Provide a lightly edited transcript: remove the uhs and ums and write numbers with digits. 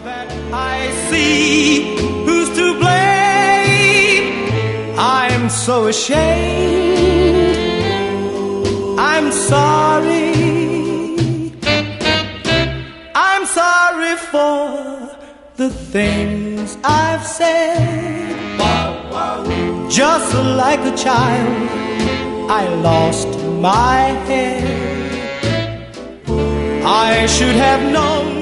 that I see who's to blame. I'm so ashamed. I'm sorry. I'm sorry for the things I've said. Just like a child, I lost my head. I should have known